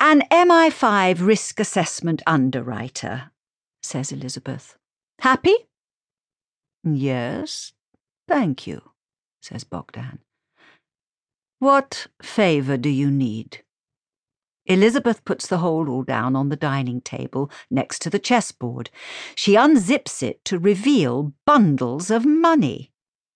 An MI5 risk assessment underwriter, says Elizabeth. Happy? Yes, thank you, says Bogdan. What favour do you need? Elizabeth puts the holdall down on the dining table next to the chessboard. She unzips it to reveal bundles of money.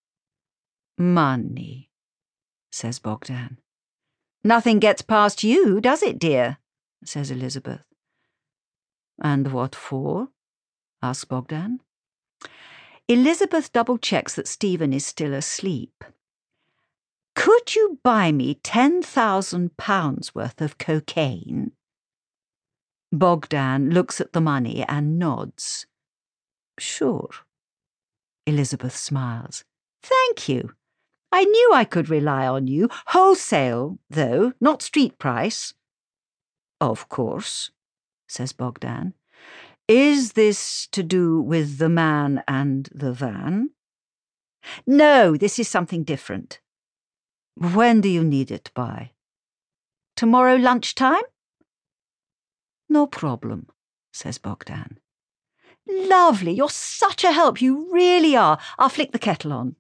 Money, says Bogdan. Nothing gets past you, does it, dear? Says Elizabeth. And what for? Asks Bogdan. Elizabeth double-checks that Stephen is still asleep. Could you buy me £10,000 worth of cocaine? Bogdan looks at the money and nods. Sure. Elizabeth smiles. Thank you. I knew I could rely on you. Wholesale, though, not street price. Of course, says Bogdan. Is this to do with the man and the van? No, this is something different. When do you need it by? Tomorrow lunchtime? No problem, says Bogdan. Lovely, you're such a help, you really are. I'll flick the kettle on.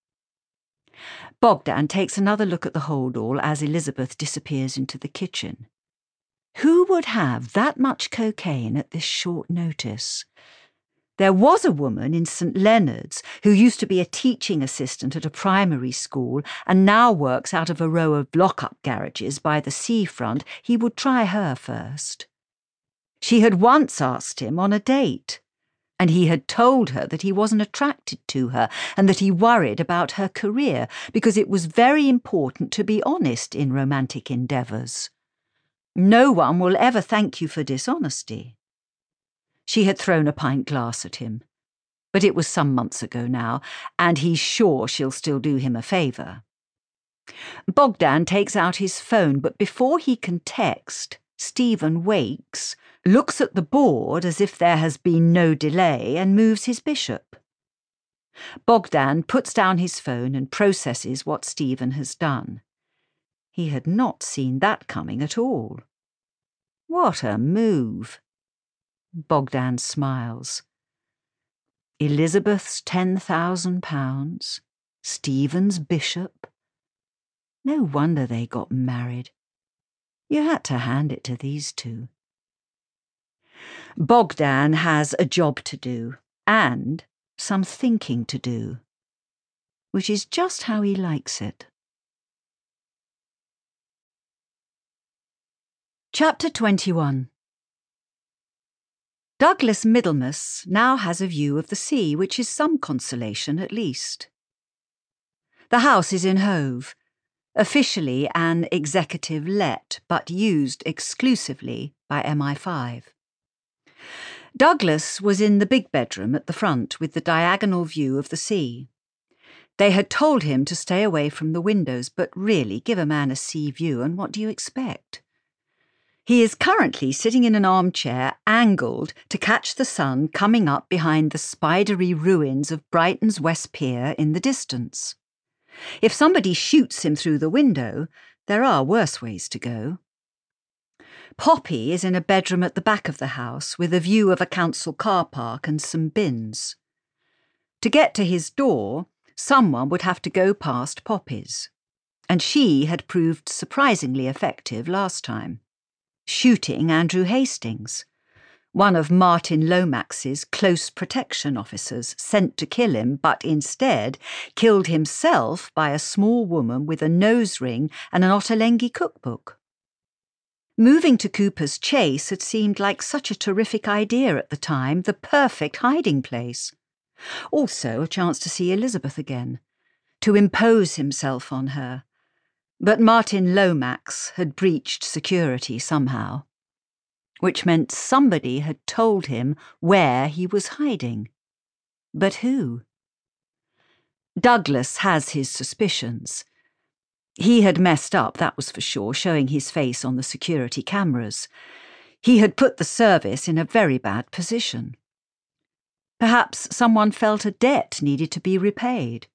Bogdan takes another look at the holdall as Elizabeth disappears into the kitchen. Who would have that much cocaine at this short notice? There was a woman in St Leonard's who used to be a teaching assistant at a primary school and now works out of a row of lock-up garages by the seafront. He would try her first. She had once asked him on a date, and he had told her that he wasn't attracted to her and that he worried about her career because it was very important to be honest in romantic endeavours. No one will ever thank you for dishonesty. She had thrown a pint glass at him, but it was some months ago now, and he's sure she'll still do him a favour. Bogdan takes out his phone, but before he can text, Stephen wakes, looks at the board as if there has been no delay, and moves his bishop. Bogdan puts down his phone and processes what Stephen has done. He had not seen that coming at all. What a move! Bogdan smiles. Elizabeth's £10,000, Stephen's bishop. No wonder they got married. You had to hand it to these two. Bogdan has a job to do, and some thinking to do, which is just how he likes it. Chapter 21. Douglas Middlemas now has a view of the sea, which is some consolation at least. The house is in Hove, officially an executive let, but used exclusively by MI5. Douglas was in the big bedroom at the front with the diagonal view of the sea. They had told him to stay away from the windows, but really, give a man a sea view and what do you expect? He is currently sitting in an armchair, angled to catch the sun coming up behind the spidery ruins of Brighton's West Pier in the distance. If somebody shoots him through the window, there are worse ways to go. Poppy is in a bedroom at the back of the house with a view of a council car park and some bins. To get to his door, someone would have to go past Poppy's, and she had proved surprisingly effective last time. Shooting Andrew Hastings, one of Martin Lomax's close protection officers sent to kill him, but instead killed himself by a small woman with a nose ring and an Ottolenghi cookbook. Moving to Cooper's Chase had seemed like such a terrific idea at the time, the perfect hiding place. Also a chance to see Elizabeth again, to impose himself on her. But Martin Lomax had breached security somehow, which meant somebody had told him where he was hiding. But who? Douglas has his suspicions. He had messed up, that was for sure, showing his face on the security cameras. He had put the service in a very bad position. Perhaps someone felt a debt needed to be repaid.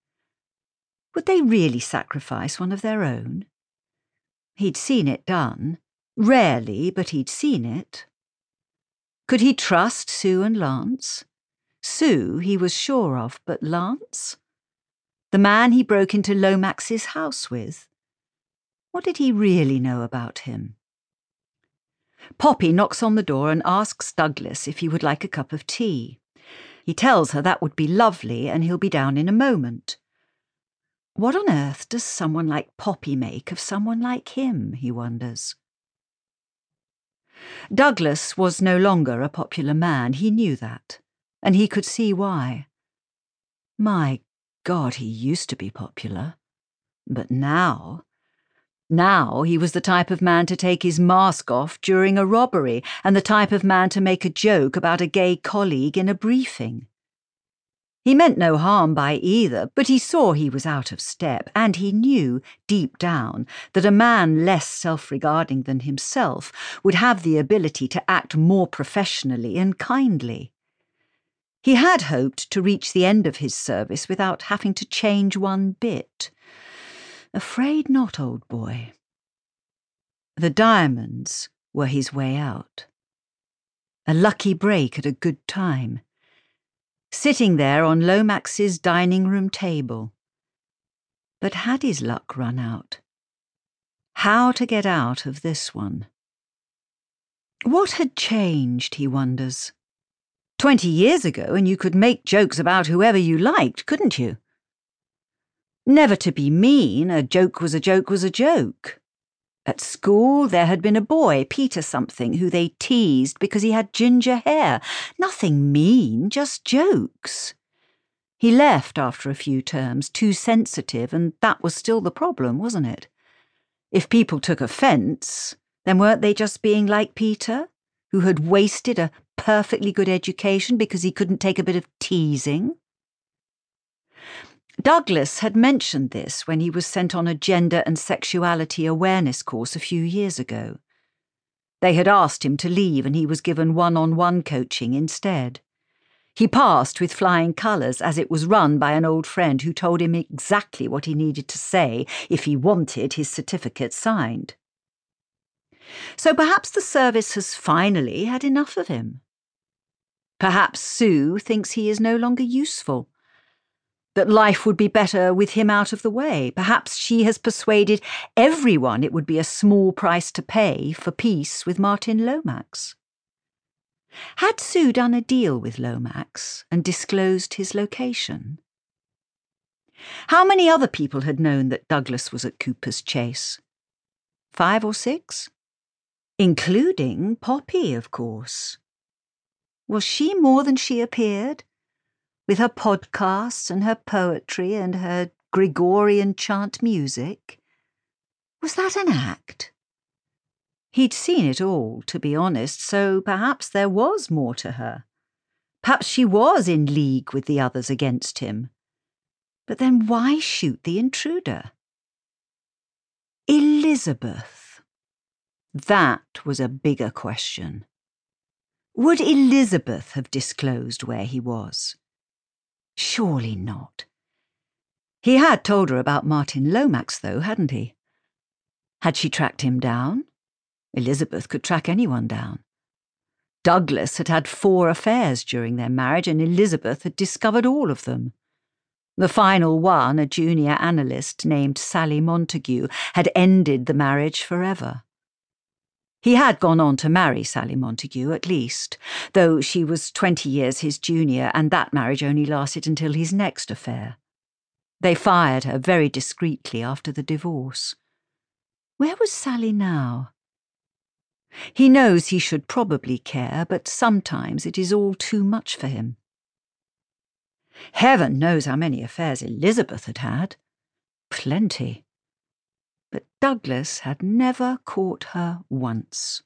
Would they really sacrifice one of their own? He'd seen it done. Rarely, but he'd seen it. Could he trust Sue and Lance? Sue he was sure of, but Lance? The man he broke into Lomax's house with? What did he really know about him? Poppy knocks on the door and asks Douglas if he would like a cup of tea. He tells her that would be lovely and he'll be down in a moment. What on earth does someone like Poppy make of someone like him, he wonders. Douglas was no longer a popular man, he knew that, and he could see why. My God, he used to be popular. But now he was the type of man to take his mask off during a robbery and the type of man to make a joke about a gay colleague in a briefing. He meant no harm by either, but he saw he was out of step, and he knew, deep down, that a man less self-regarding than himself would have the ability to act more professionally and kindly. He had hoped to reach the end of his service without having to change one bit. Afraid not, old boy. The diamonds were his way out. A lucky break at a good time. Sitting there on Lomax's dining room table. But had his luck run out? How to get out of this one? What had changed, he wonders. 20 years ago, and you could make jokes about whoever you liked, couldn't you? Never to be mean, a joke was a joke was a joke. At school, there had been a boy, Peter something, who they teased because he had ginger hair. Nothing mean, just jokes. He left after a few terms, too sensitive, and that was still the problem, wasn't it? If people took offence, then weren't they just being like Peter, who had wasted a perfectly good education because he couldn't take a bit of teasing? Douglas had mentioned this when he was sent on a gender and sexuality awareness course a few years ago. They had asked him to leave and he was given one-on-one coaching instead. He passed with flying colours as it was run by an old friend who told him exactly what he needed to say if he wanted his certificate signed. So perhaps the service has finally had enough of him. Perhaps Sue thinks he is no longer useful. That life would be better with him out of the way. Perhaps she has persuaded everyone it would be a small price to pay for peace with Martin Lomax. Had Sue done a deal with Lomax and disclosed his location? How many other people had known that Douglas was at Cooper's Chase? 5 or 6? Including Poppy, of course. Was she more than she appeared? With her podcasts and her poetry and her Gregorian chant music? Was that an act? He'd seen it all, to be honest, so perhaps there was more to her. Perhaps she was in league with the others against him. But then why shoot the intruder? Elizabeth. That was a bigger question. Would Elizabeth have disclosed where he was? Surely not. He had told her about Martin Lomax, though, hadn't he? Had she tracked him down? Elizabeth could track anyone down. Douglas had had 4 affairs during their marriage, and Elizabeth had discovered all of them. The final one, a junior analyst named Sally Montague, had ended the marriage forever. He had gone on to marry Sally Montague, at least, though she was 20 years his junior, and that marriage only lasted until his next affair. They fired her very discreetly after the divorce. Where was Sally now? He knows he should probably care, but sometimes it is all too much for him. Heaven knows how many affairs Elizabeth had had. Plenty. But Douglas had never caught her once.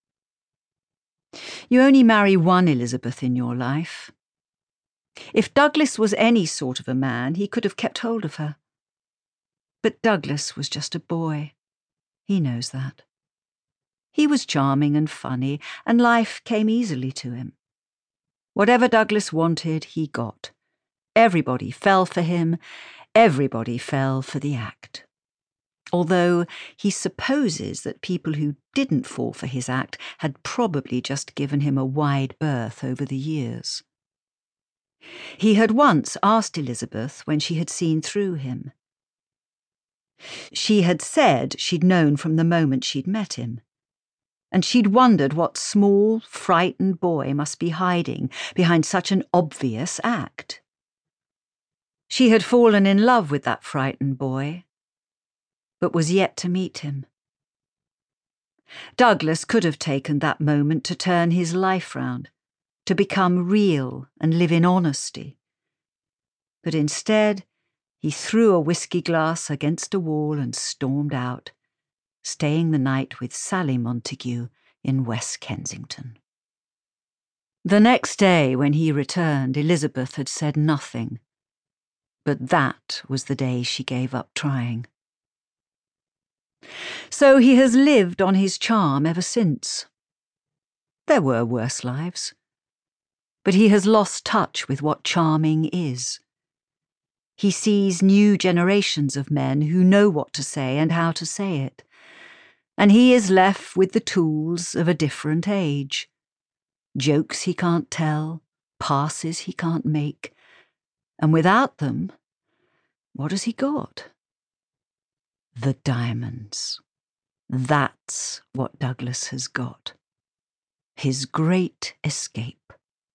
You only marry one Elizabeth in your life. If Douglas was any sort of a man, he could have kept hold of her. But Douglas was just a boy. He knows that. He was charming and funny, and life came easily to him. Whatever Douglas wanted, he got. Everybody fell for him. Everybody fell for the act. although he supposes that people who didn't fall for his act had probably just given him a wide berth over the years. He had once asked Elizabeth when she had seen through him. She had said she'd known from the moment she'd met him, and she'd wondered what small, frightened boy must be hiding behind such an obvious act. She had fallen in love with that frightened boy, but was yet to meet him. Douglas could have taken that moment to turn his life round, to become real and live in honesty. But instead, he threw a whiskey glass against a wall and stormed out, staying the night with Sally Montague in West Kensington. The next day, when he returned, Elizabeth had said nothing, but that was the day she gave up trying. So he has lived on his charm ever since. There were worse lives, but he has lost touch with what charming is. He sees new generations of men who know what to say and how to say it, and he is left with the tools of a different age. Jokes he can't tell, passes he can't make, and without them, what has he got? The diamonds. That's what Douglas has got. His great escape.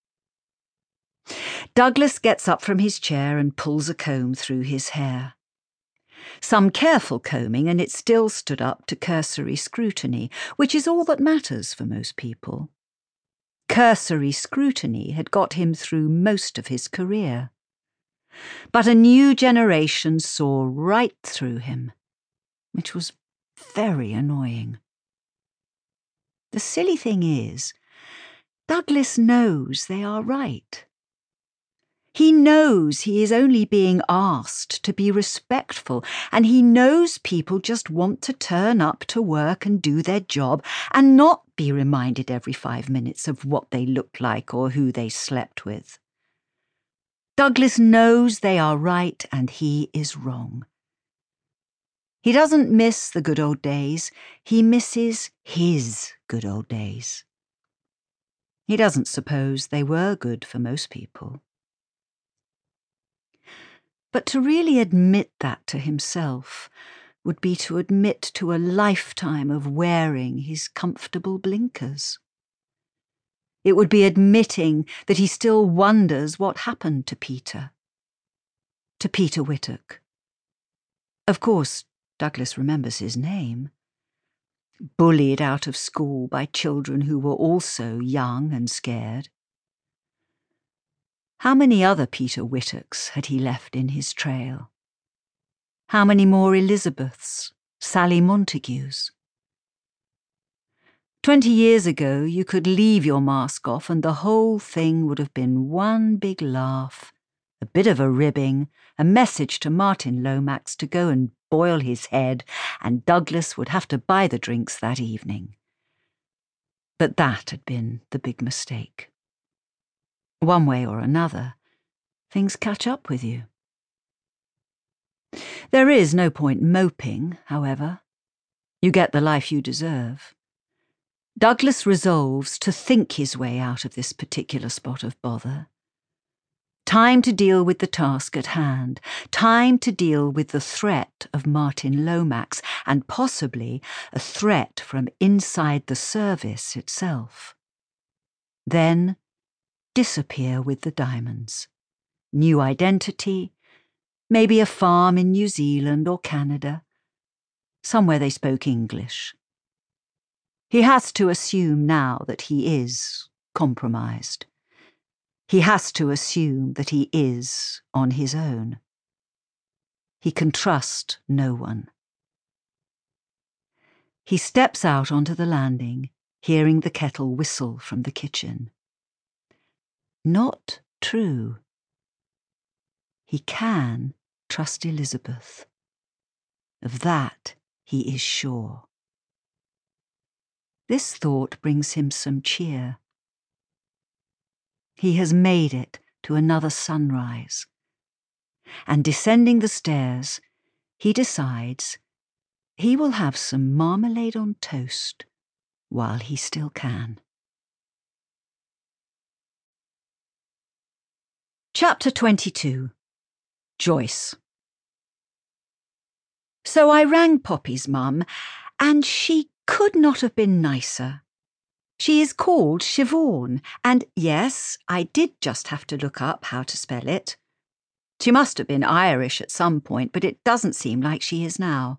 Douglas gets up from his chair and pulls a comb through his hair. Some careful combing, and it still stood up to cursory scrutiny, which is all that matters for most people. Cursory scrutiny had got him through most of his career. But a new generation saw right through him, which was very annoying. The silly thing is, Douglas knows they are right. He knows he is only being asked to be respectful, and he knows people just want to turn up to work and do their job and not be reminded every 5 minutes of what they look like or who they slept with. Douglas knows they are right and he is wrong. He doesn't miss the good old days, he misses his good old days. He doesn't suppose they were good for most people. But to really admit that to himself would be to admit to a lifetime of wearing his comfortable blinkers. It would be admitting that he still wonders what happened to Peter Whittock. Of course, Douglas remembers his name. Bullied out of school by children who were also young and scared. How many other Peter Whittocks had he left in his trail? How many more Elizabeths, Sally Montagues? 20 years ago, you could leave your mask off and the whole thing would have been one big laugh, a bit of a ribbing, a message to Martin Lomax to go and boil his head, and Douglas would have to buy the drinks that evening. But that had been the big mistake. One way or another, things catch up with you. There is no point moping, however. You get the life you deserve. Douglas resolves to think his way out of this particular spot of bother. Time to deal with the task at hand. Time to deal with the threat of Martin Lomax, and possibly a threat from inside the service itself. Then disappear with the diamonds. New identity, maybe a farm in New Zealand or Canada, somewhere they spoke English. He has to assume now that he is compromised. He has to assume that he is on his own. He can trust no one. He steps out onto the landing, hearing the kettle whistle from the kitchen. Not true. He can trust Elizabeth. Of that he is sure. This thought brings him some cheer. He has made it to another sunrise, and descending the stairs, he decides He will have some marmalade on toast while he still can. Chapter 22. Joyce. So I rang Poppy's mum, and she could not have been nicer. She is called Siobhan, and yes, I did just have to look up how to spell it. She must have been Irish at some point, but it doesn't seem like she is now.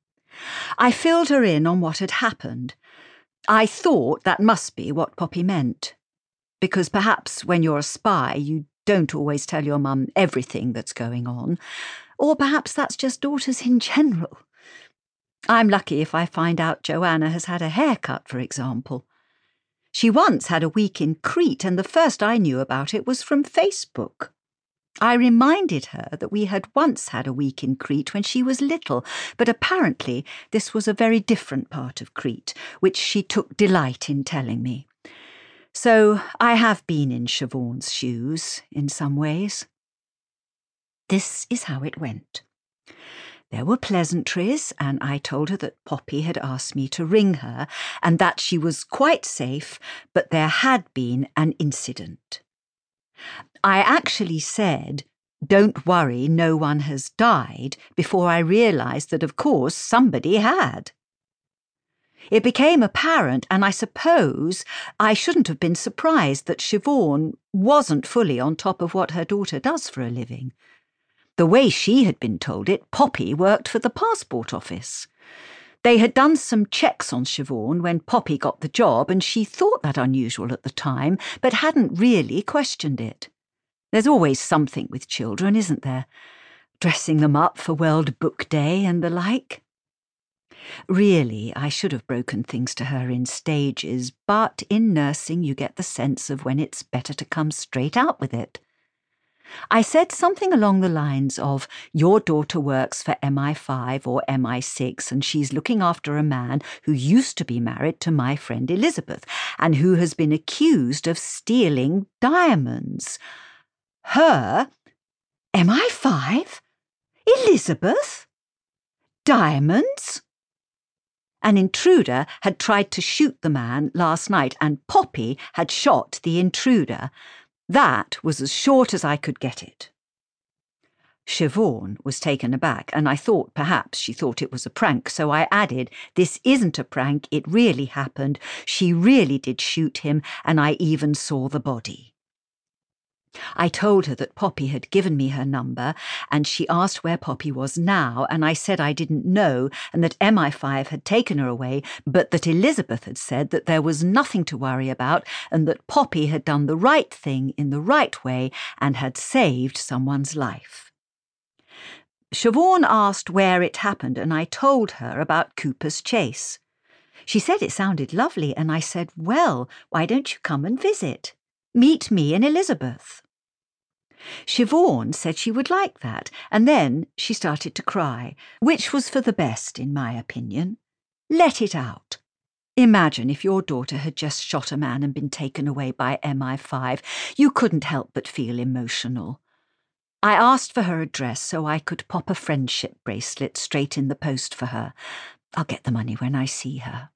I filled her in on what had happened. I thought that must be what Poppy meant, because perhaps when you're a spy you don't always tell your mum everything that's going on, or perhaps that's just daughters in general. I'm lucky if I find out Joanna has had a haircut, for example. She once had a week in Crete, and the first I knew about it was from Facebook. I reminded her that we had once had a week in Crete when she was little, but apparently this was a very different part of Crete, which she took delight in telling me. So I have been in Siobhan's shoes in some ways. This is how it went. There were pleasantries, and I told her that Poppy had asked me to ring her and that she was quite safe, but there had been an incident. I actually said, "Don't worry, no one has died," before I realised that, of course, somebody had. It became apparent, and I suppose I shouldn't have been surprised that Siobhan wasn't fully on top of what her daughter does for a living. The way she had been told it, Poppy worked for the passport office. They had done some checks on Siobhan when Poppy got the job, and she thought that unusual at the time, but hadn't really questioned it. There's always something with children, isn't there? Dressing them up for World Book Day and the like. Really, I should have broken things to her in stages, but in nursing you get the sense of when it's better to come straight out with it. I said something along the lines of, "Your daughter works for MI5 or MI6 and she's looking after a man who used to be married to my friend Elizabeth and who has been accused of stealing diamonds." Her? MI5? Elizabeth? Diamonds? An intruder had tried to shoot the man last night, and Poppy had shot the intruder. That was as short as I could get it. Siobhan was taken aback, and I thought perhaps she thought it was a prank, so I added, "This isn't a prank, it really happened. She really did shoot him, and I even saw the body." I told her that Poppy had given me her number, and she asked where Poppy was now, and I said I didn't know, and that MI5 had taken her away, but that Elizabeth had said that there was nothing to worry about, and that Poppy had done the right thing in the right way and had saved someone's life. Siobhan asked where it happened, and I told her about Cooper's Chase. She said it sounded lovely, and I said, "Well, why don't you come and visit? Meet me and Elizabeth." Siobhan said she would like that, and then she started to cry, which was for the best, in my opinion. Let it out. Imagine if your daughter had just shot a man and been taken away by MI5. You couldn't help but feel emotional. I asked for her address so I could pop a friendship bracelet straight in the post for her. I'll get the money when I see her.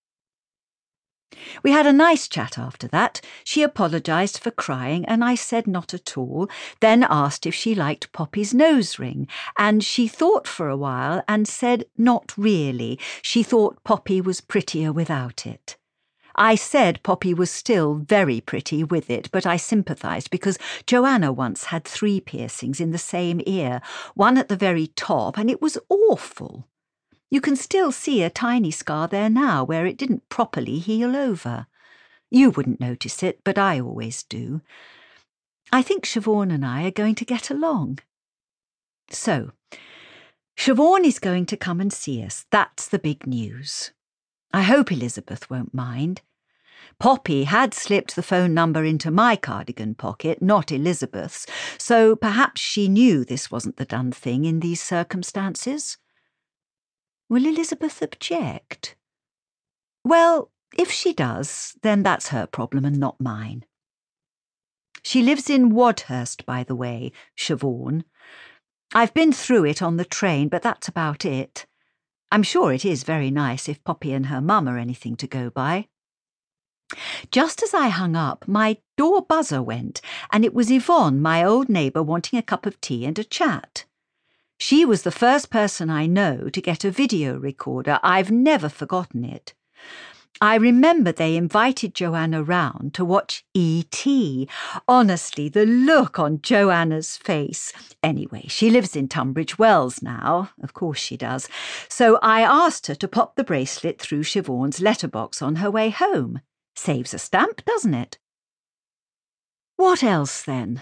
We had a nice chat after that. She apologised for crying, and I said not at all, then asked if she liked Poppy's nose ring, and she thought for a while and said not really. She thought Poppy was prettier without it. I said Poppy was still very pretty with it, but I sympathised because Joanna once had 3 piercings in the same ear, one at the very top, and it was awful. You can still see a tiny scar there now where it didn't properly heal over. You wouldn't notice it, but I always do. I think Siobhan and I are going to get along. So, Siobhan is going to come and see us. That's the big news. I hope Elizabeth won't mind. Poppy had slipped the phone number into my cardigan pocket, not Elizabeth's, so perhaps she knew this wasn't the done thing in these circumstances. Will Elizabeth object? Well, if she does, then that's her problem and not mine. She lives in Wadhurst, by the way, Siobhan. I've been through it on the train, but that's about it. I'm sure it is very nice if Poppy and her mum are anything to go by. Just as I hung up, my door buzzer went, and it was Yvonne, my old neighbour, wanting a cup of tea and a chat. She was the first person I know to get a video recorder. I've never forgotten it. I remember they invited Joanna round to watch E.T. Honestly, the look on Joanna's face. Anyway, she lives in Tunbridge Wells now. Of course she does. So I asked her to pop the bracelet through Siobhan's letterbox on her way home. Saves a stamp, doesn't it? What else then?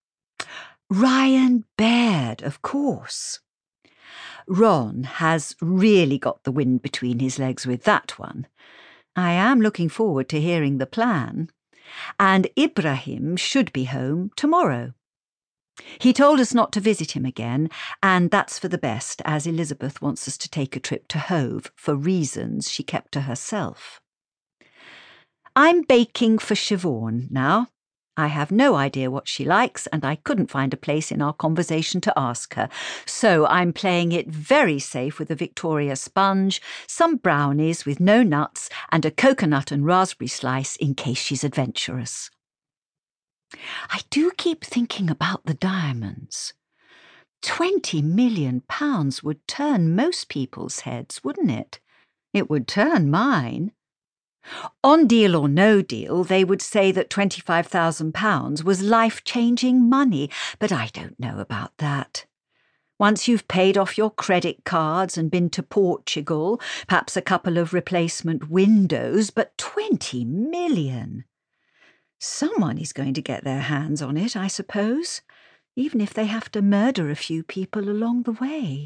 Ryan Baird, of course. Ron has really got the wind between his legs with that one. I am looking forward to hearing the plan. And Ibrahim should be home tomorrow. He told us not to visit him again, and that's for the best, as Elizabeth wants us to take a trip to Hove for reasons she kept to herself. I'm baking for Siobhan now. I have no idea what she likes, and I couldn't find a place in our conversation to ask her. So I'm playing it very safe with a Victoria sponge, some brownies with no nuts, and a coconut and raspberry slice in case she's adventurous. I do keep thinking about the diamonds. £20 million would turn most people's heads, wouldn't it? It would turn mine. On Deal or No Deal, they would say that £25,000 was life-changing money, but I don't know about that. Once you've paid off your credit cards and been to Portugal, perhaps a couple of replacement windows, but 20 million. Someone is going to get their hands on it, I suppose, even if they have to murder a few people along the way.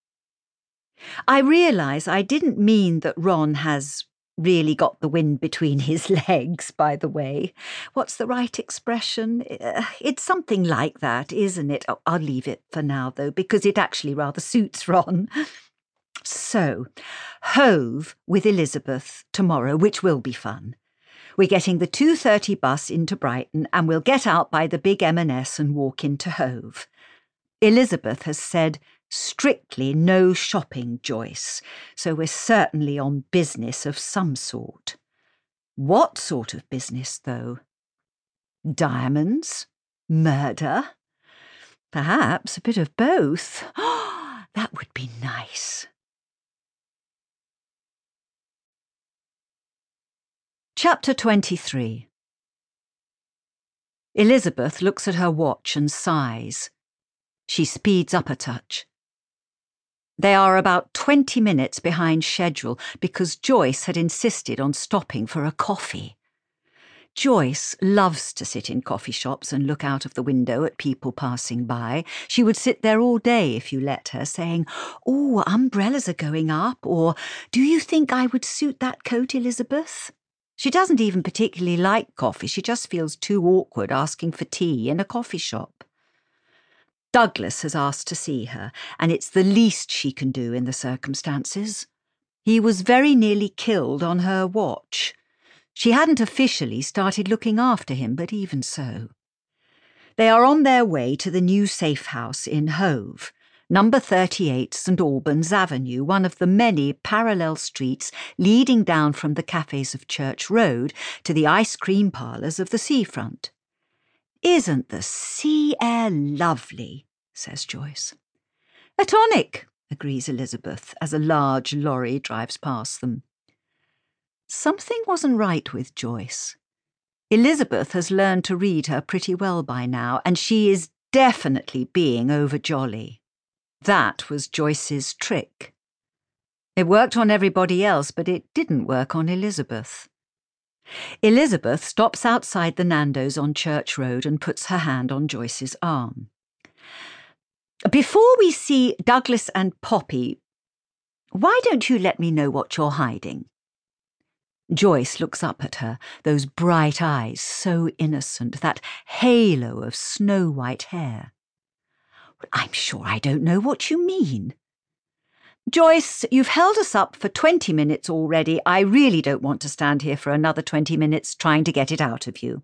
I realise I didn't mean that Ron has really got the wind between his legs, by the way. What's the right expression? It's something like that, isn't it? Oh, I'll leave it for now, though, because it actually rather suits Ron. So, Hove with Elizabeth tomorrow, which will be fun. We're getting the 2:30 bus into Brighton, and we'll get out by the big M&S and walk into Hove. Elizabeth has said strictly no shopping, Joyce, so we're certainly on business of some sort. What sort of business, though? Diamonds? Murder? Perhaps a bit of both. That would be nice. Chapter 23. Elizabeth looks at her watch and sighs. She speeds up a touch. They are about 20 minutes behind schedule because Joyce had insisted on stopping for a coffee. Joyce loves to sit in coffee shops and look out of the window at people passing by. She would sit there all day if you let her, saying, "Oh, umbrellas are going up," or "Do you think I would suit that coat, Elizabeth?" She doesn't even particularly like coffee. She just feels too awkward asking for tea in a coffee shop. Douglas has asked to see her, and it's the least she can do in the circumstances. He was very nearly killed on her watch. She hadn't officially started looking after him, but even so. They are on their way to the new safe house in Hove, number 38 St Albans Avenue, one of the many parallel streets leading down from the cafes of Church Road to the ice cream parlours of the seafront. "Isn't the sea air lovely?" says Joyce. "A tonic," agrees Elizabeth, as a large lorry drives past them. Something wasn't right with Joyce. Elizabeth has learned to read her pretty well by now, and she is definitely being over-jolly. That was Joyce's trick. It worked on everybody else, but it didn't work on Elizabeth. Elizabeth stops outside the Nando's on Church Road and puts her hand on Joyce's arm. "Before we see Douglas and Poppy, why don't you let me know what you're hiding?" Joyce looks up at her, those bright eyes so innocent, that halo of snow-white hair. "I'm sure I don't know what you mean." "Joyce, you've held us up for 20 minutes already. I really don't want to stand here for another 20 minutes trying to get it out of you."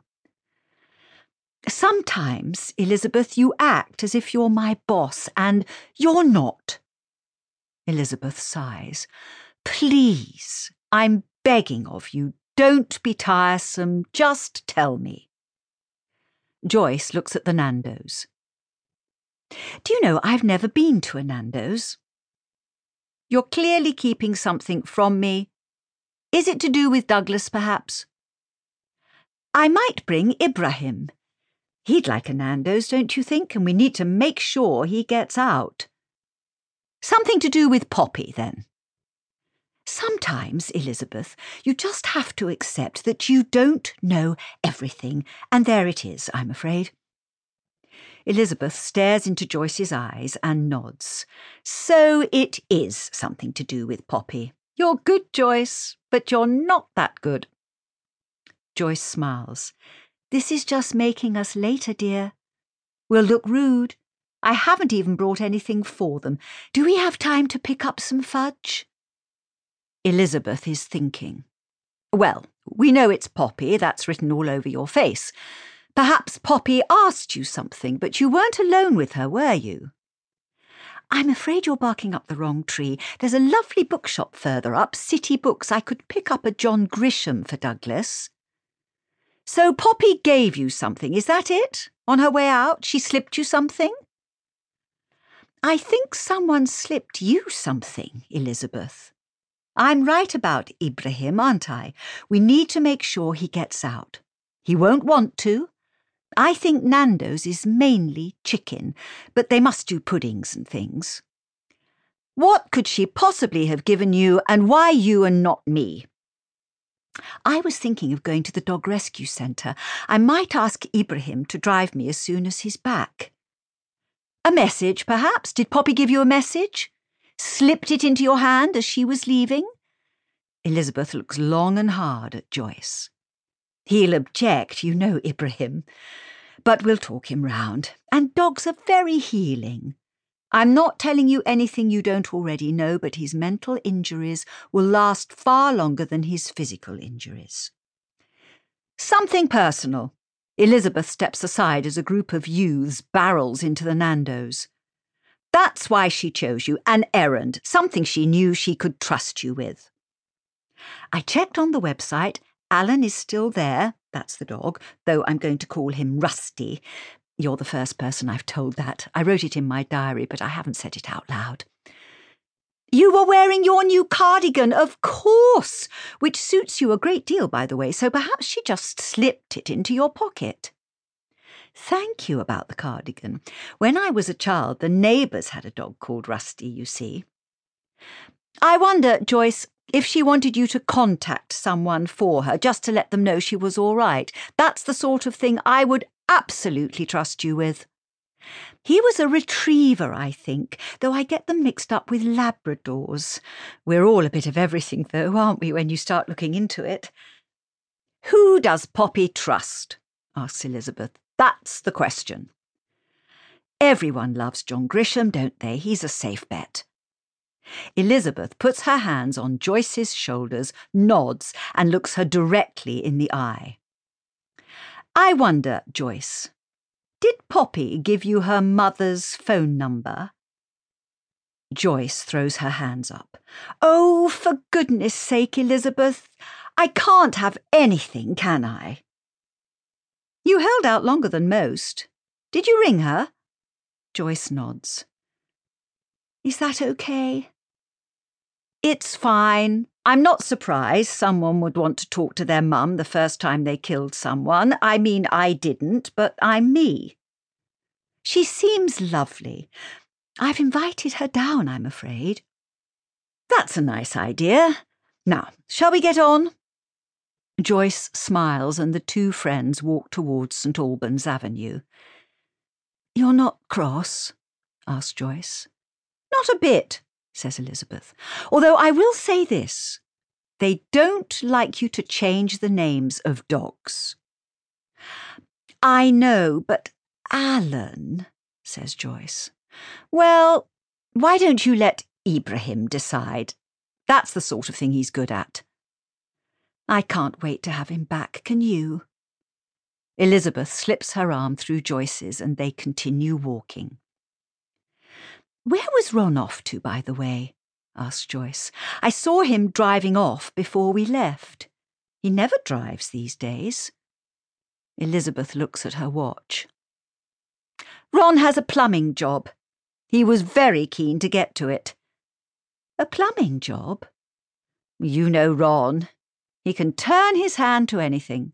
"Sometimes, Elizabeth, you act as if you're my boss, and you're not." Elizabeth sighs. Please, I'm begging of you, don't be tiresome, just tell me. Joyce looks at the Nando's. Do you know, I've never been to a Nando's. You're clearly keeping something from me. Is it to do with Douglas, perhaps? I might bring Ibrahim. He'd like a Nando's, don't you think? And we need to make sure he gets out. Something to do with Poppy, then. Sometimes, Elizabeth, you just have to accept that you don't know everything, and there it is, I'm afraid. Elizabeth stares into Joyce's eyes and nods. So it is something to do with Poppy. You're good, Joyce, but you're not that good. Joyce smiles. This is just making us later, dear. We'll look rude. I haven't even brought anything for them. Do we have time to pick up some fudge? Elizabeth is thinking. Well, we know it's Poppy, that's written all over your face. Perhaps Poppy asked you something, but you weren't alone with her, were you? I'm afraid you're barking up the wrong tree. There's a lovely bookshop further up, City Books. I could pick up a John Grisham for Douglas. So Poppy gave you something, is that it? On her way out, she slipped you something? I think someone slipped you something, Elizabeth. I'm right about Ibrahim, aren't I? We need to make sure he gets out. He won't want to. I think Nando's is mainly chicken, but they must do puddings and things. What could she possibly have given you, and why you and not me? I was thinking of going to the dog rescue centre. I might ask Ibrahim to drive me as soon as he's back. A message, perhaps? Did Poppy give you a message? Slipped it into your hand as she was leaving? Elizabeth looks long and hard at Joyce. He'll object, you know, Ibrahim. But we'll talk him round. And dogs are very healing. I'm not telling you anything you don't already know, but his mental injuries will last far longer than his physical injuries. Something personal. Elizabeth steps aside as a group of youths barrels into the Nando's. That's why she chose you, an errand, something she knew she could trust you with. I checked on the website. Alan is still there, that's the dog, though I'm going to call him Rusty. You're the first person I've told that. I wrote it in my diary, but I haven't said it out loud. You were wearing your new cardigan, of course, which suits you a great deal, by the way, so perhaps she just slipped it into your pocket. Thank you about the cardigan. When I was a child, the neighbours had a dog called Rusty, you see. I wonder, Joyce, if she wanted you to contact someone for her, just to let them know she was all right. That's the sort of thing I would absolutely trust you with. He was a retriever, I think, though I get them mixed up with Labradors. We're all a bit of everything, though, aren't we, when you start looking into it? Who does Poppy trust? Asks Elizabeth. That's the question. Everyone loves John Grisham, don't they? He's a safe bet. Elizabeth puts her hands on Joyce's shoulders, nods, and looks her directly in the eye. I wonder, Joyce, did Poppy give you her mother's phone number? Joyce throws her hands up. Oh, for goodness sake, Elizabeth, I can't have anything, can I? You held out longer than most. Did you ring her? Joyce nods. Is that okay? It's fine. I'm not surprised someone would want to talk to their mum the first time they killed someone. I mean, I didn't, but I'm me. She seems lovely. I've invited her down, I'm afraid. That's a nice idea. Now, shall we get on? Joyce smiles and the two friends walk towards St Albans Avenue. You're not cross? asks Joyce. Not a bit, says Elizabeth. Although I will say this. They don't like you to change the names of dogs. I know, but Alan, says Joyce. Well, why don't you let Ibrahim decide? That's the sort of thing he's good at. I can't wait to have him back, can you? Elizabeth slips her arm through Joyce's and they continue walking. Where was Ron off to, by the way? asked Joyce. "I saw him driving off before we left. He never drives these days." Elizabeth looks at her watch. "Ron has a plumbing job. He was very keen to get to it." "A plumbing job?" "You know Ron. He can turn his hand to anything."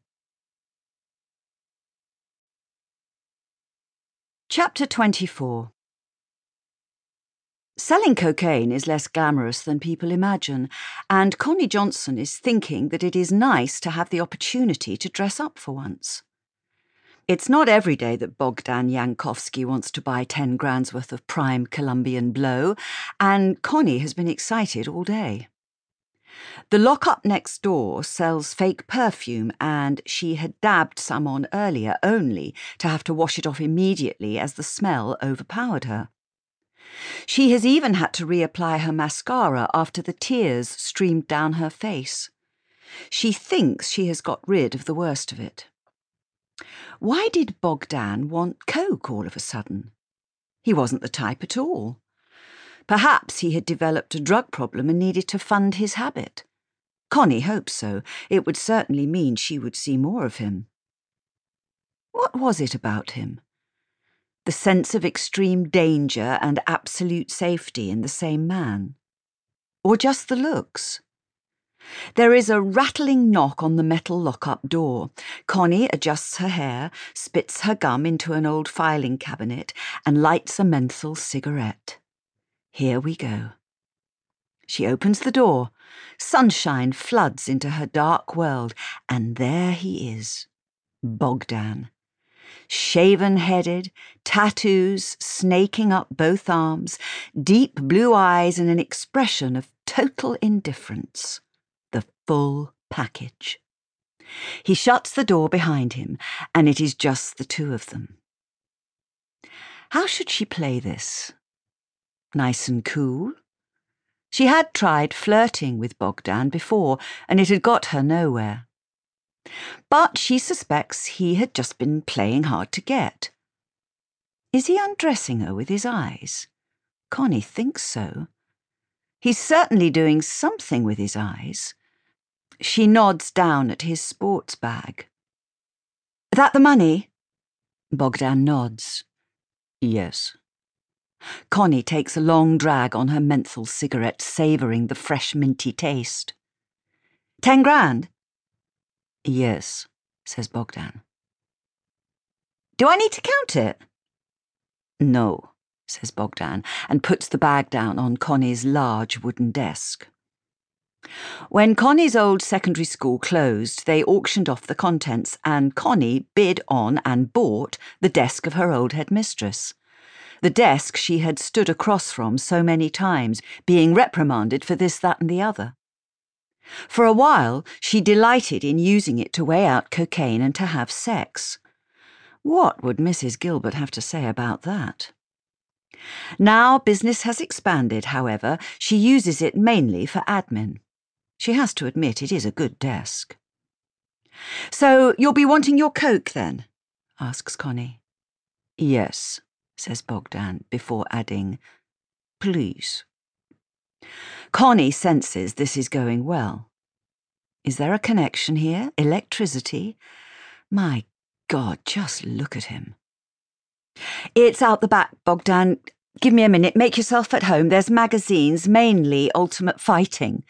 Chapter 24. Selling cocaine is less glamorous than people imagine, and Connie Johnson is thinking that it is nice to have the opportunity to dress up for once. It's not every day that Bogdan Yankovsky wants to buy 10 grand's worth of prime Colombian blow, and Connie has been excited all day. The lock-up next door sells fake perfume, and she had dabbed some on earlier only to have to wash it off immediately as the smell overpowered her. She has even had to reapply her mascara after the tears streamed down her face. She thinks she has got rid of the worst of it. Why did Bogdan want coke all of a sudden? He wasn't the type at all. Perhaps he had developed a drug problem and needed to fund his habit. Connie hoped so. It would certainly mean she would see more of him. What was it about him? The sense of extreme danger and absolute safety in the same man? Or just the looks? There is a rattling knock on the metal lock-up door. Connie adjusts her hair, spits her gum into an old filing cabinet, and lights a menthol cigarette. Here we go. She opens the door. Sunshine floods into her dark world, and there he is, Bogdan. Shaven-headed, tattoos snaking up both arms, deep blue eyes and an expression of total indifference. The full package. He shuts the door behind him, and it is just the two of them. How should she play this? Nice and cool? She had tried flirting with Bogdan before, and it had got her nowhere. But she suspects he had just been playing hard to get. Is he undressing her with his eyes? Connie thinks so. He's certainly doing something with his eyes. She nods down at his sports bag. "That the money?" Bogdan nods. "Yes." Connie takes a long drag on her menthol cigarette, savouring the fresh minty taste. 10 grand? "Yes," says Bogdan. "Do I need to count it?" "No," says Bogdan, and puts the bag down on Connie's large wooden desk. When Connie's old secondary school closed, they auctioned off the contents, and Connie bid on and bought the desk of her old headmistress. The desk she had stood across from so many times, being reprimanded for this, that, and the other. For a while, she delighted in using it to weigh out cocaine and to have sex. What would Mrs. Gilbert have to say about that? Now business has expanded, however, she uses it mainly for admin. She has to admit it is a good desk. "So you'll be wanting your coke, then?" asks Connie. "Yes," says Bogdan, before adding, "Please." Connie senses this is going well. Is there a connection here? Electricity? My God, just look at him. "It's out the back, Bogdan. Give me a minute. Make yourself at home. There's magazines, mainly Ultimate Fighting."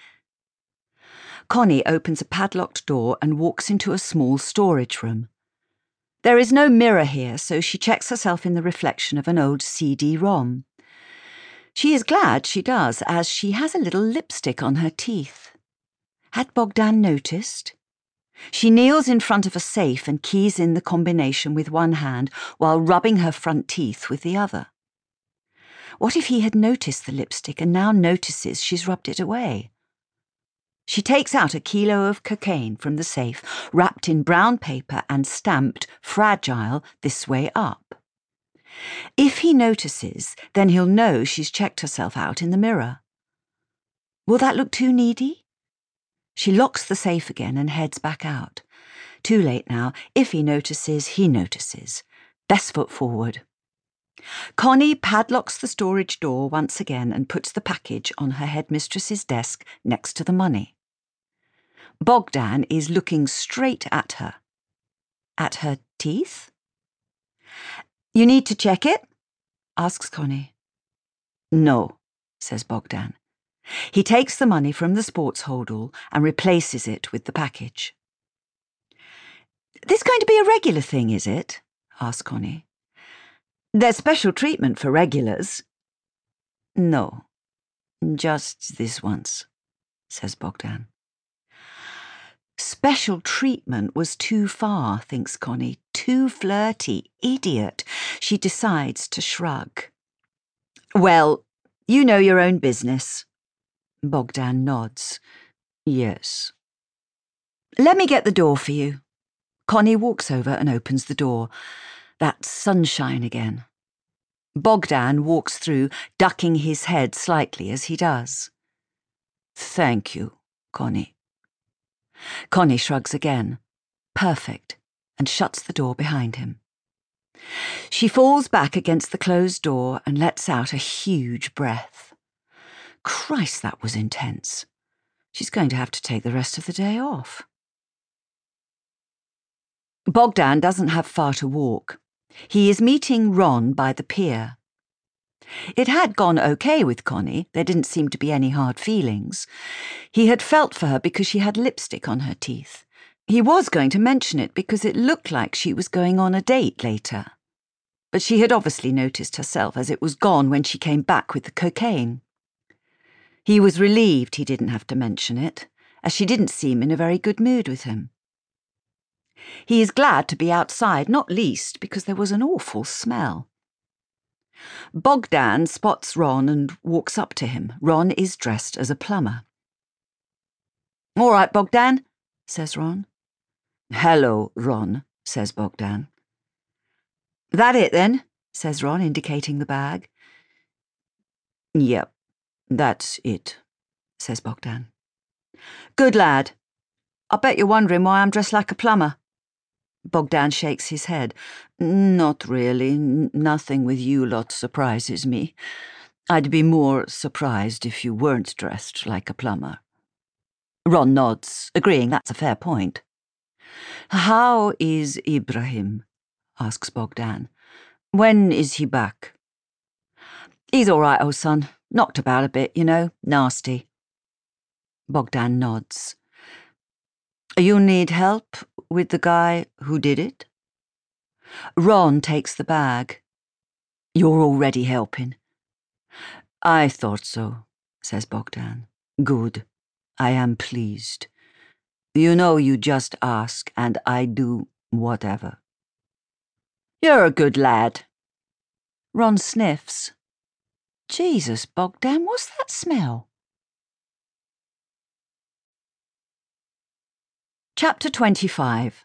Connie opens a padlocked door and walks into a small storage room. There is no mirror here, so she checks herself in the reflection of an old CD-ROM. She is glad she does, as she has a little lipstick on her teeth. Had Bogdan noticed? She kneels in front of a safe and keys in the combination with one hand while rubbing her front teeth with the other. What if he had noticed the lipstick and now notices she's rubbed it away? She takes out a kilo of cocaine from the safe, wrapped in brown paper and stamped "Fragile this way up." If he notices, then he'll know she's checked herself out in the mirror. Will that look too needy? She locks the safe again and heads back out. Too late now. If he notices, he notices. Best foot forward. Connie padlocks the storage door once again and puts the package on her headmistress's desk next to the money. Bogdan is looking straight at her. At her teeth? You need to check it? Asks Connie. No, says Bogdan. He takes the money from the sports holdall and replaces it with the package. This going to be a regular thing, is it? Asks Connie. There's special treatment for regulars. No, just this once, says Bogdan. Special treatment was too far, thinks Connie. Too flirty. Idiot. She decides to shrug. Well, you know your own business. Bogdan nods. Yes. Let me get the door for you. Connie walks over and opens the door. That's sunshine again. Bogdan walks through, ducking his head slightly as he does. Thank you, Connie. Connie shrugs again. Perfect, and shuts the door behind him. She falls back against the closed door and lets out a huge breath. Christ, that was intense. She's going to have to take the rest of the day off. Bogdan doesn't have far to walk. He is meeting Ron by the pier. It had gone okay with Connie. There didn't seem to be any hard feelings. He had felt for her because she had lipstick on her teeth. He was going to mention it because it looked like she was going on a date later. But she had obviously noticed herself as it was gone when she came back with the cocaine. He was relieved he didn't have to mention it, as she didn't seem in a very good mood with him. He is glad to be outside, not least because there was an awful smell. Bogdan spots Ron and walks up to him. Ron is dressed as a plumber. All right, Bogdan, says Ron. Hello, Ron, says Bogdan. That it then, says Ron, indicating the bag. Yep, that's it, says Bogdan. Good lad. I bet you're wondering why I'm dressed like a plumber. Bogdan shakes his head. Not really. Nothing with you lot surprises me. I'd be more surprised if you weren't dressed like a plumber. Ron nods, agreeing that's a fair point. How is Ibrahim? Asks Bogdan. When is he back? He's all right, old son. Knocked about a bit, you know. Nasty. Bogdan nods. You need help with the guy who did it? Ron takes the bag. You're already helping. I thought so, says Bogdan. Good. I am pleased. You know you just ask, and I do whatever. You're a good lad. Ron sniffs. Jesus, Bogdan, what's that smell? Chapter 25.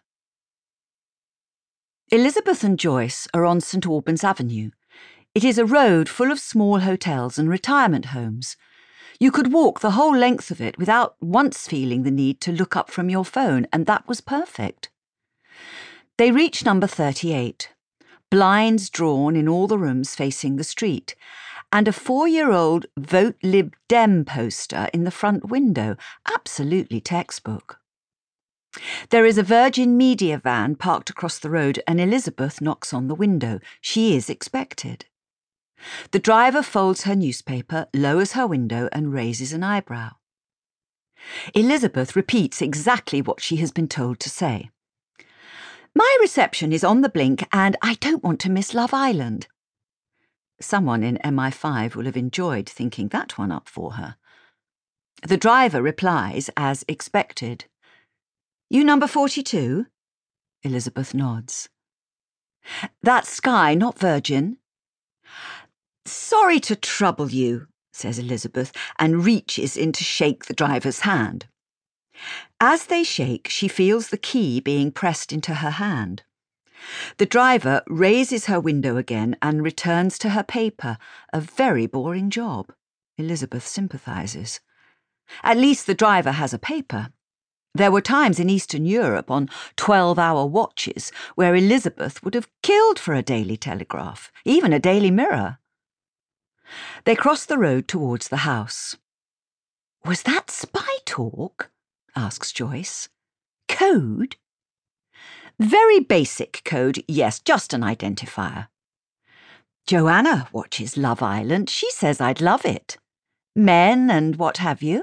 Elizabeth and Joyce are on St Albans Avenue. It is a road full of small hotels and retirement homes. You could walk the whole length of it without once feeling the need to look up from your phone, and that was perfect. They reach number 38. Blinds drawn in all the rooms facing the street, and a 4-year-old Vote Lib Dem poster in the front window, absolutely textbook. There is a Virgin Media van parked across the road, and Elizabeth knocks on the window. She is expected. The driver folds her newspaper, lowers her window, and raises an eyebrow. Elizabeth repeats exactly what she has been told to say. My reception is on the blink, and I don't want to miss Love Island. Someone in MI5 will have enjoyed thinking that one up for her. The driver replies, as expected. You number 42? Elizabeth nods. That's Sky, not Virgin. Sorry to trouble you, says Elizabeth, and reaches in to shake the driver's hand. As they shake, she feels the key being pressed into her hand. The driver raises her window again and returns to her paper. A very boring job. Elizabeth sympathises. At least the driver has a paper. There were times in Eastern Europe on 12-hour watches where Elizabeth would have killed for a Daily Telegraph, even a Daily Mirror. They crossed the road towards the house. "Was that spy talk?" asks Joyce. "Code?" "Very basic code, yes, just an identifier." "Joanna watches Love Island. She says I'd love it. Men and what have you."